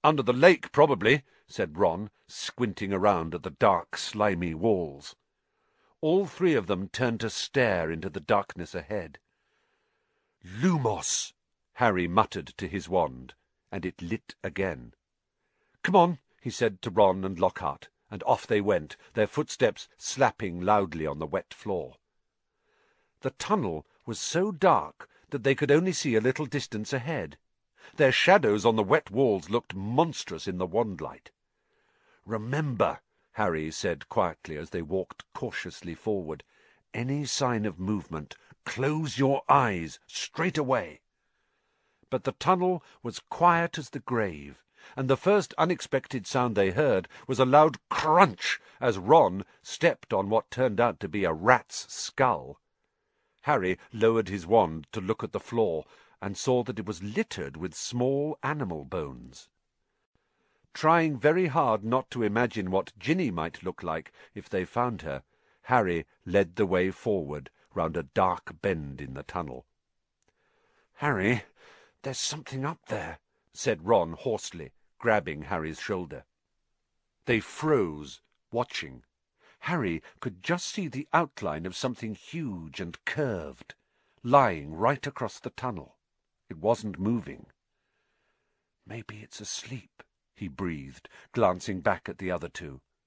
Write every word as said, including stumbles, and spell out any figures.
"Under the lake, probably," said Ron, squinting around at the dark, slimy walls. All three of them turned to stare into the darkness ahead. "Lumos!" Harry muttered to his wand, and it lit again. "Come on," he said to Ron and Lockhart, and off they went, their footsteps slapping loudly on the wet floor. The tunnel was so dark that they could only see a little distance ahead. Their shadows on the wet walls looked monstrous in the wand-light. "Remember," Harry said quietly as they walked cautiously forward, "any sign of movement, close your eyes straight away." But the tunnel was quiet as the grave, and the first unexpected sound they heard was a loud crunch as Ron stepped on what turned out to be a rat's skull. Harry lowered his wand to look at the floor, and saw that it was littered with small animal bones. Trying very hard not to imagine what Ginny might look like if they found her, Harry led the way forward round a dark bend in the tunnel. "Harry, there's something up there," said Ron hoarsely, grabbing Harry's shoulder. They froze, watching. Harry could just see the outline of something huge and curved, lying right across the tunnel. It wasn't moving. "Maybe it's asleep," he breathed, glancing back at the other two.